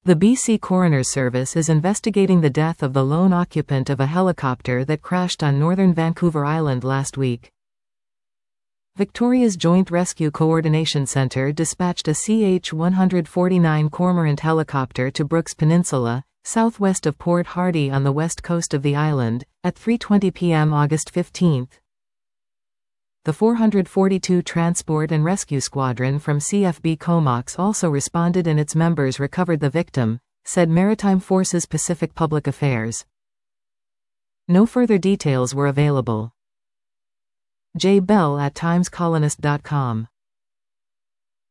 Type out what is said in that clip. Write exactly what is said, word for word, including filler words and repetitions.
The B C Coroner's Service is investigating the death of the lone occupant of a helicopter that crashed on northern Vancouver Island last week. Victoria's Joint Rescue Coordination Centre dispatched a C H one forty-nine Cormorant helicopter to Brooks Peninsula, southwest of Port Hardy on the west coast of the island, at three twenty p m August fifteenth. The four forty-two Transport and Rescue Squadron from C F B Comox also responded and its members recovered the victim, said Maritime Forces Pacific Public Affairs. No further details were available. J. Bell at times colonist dot com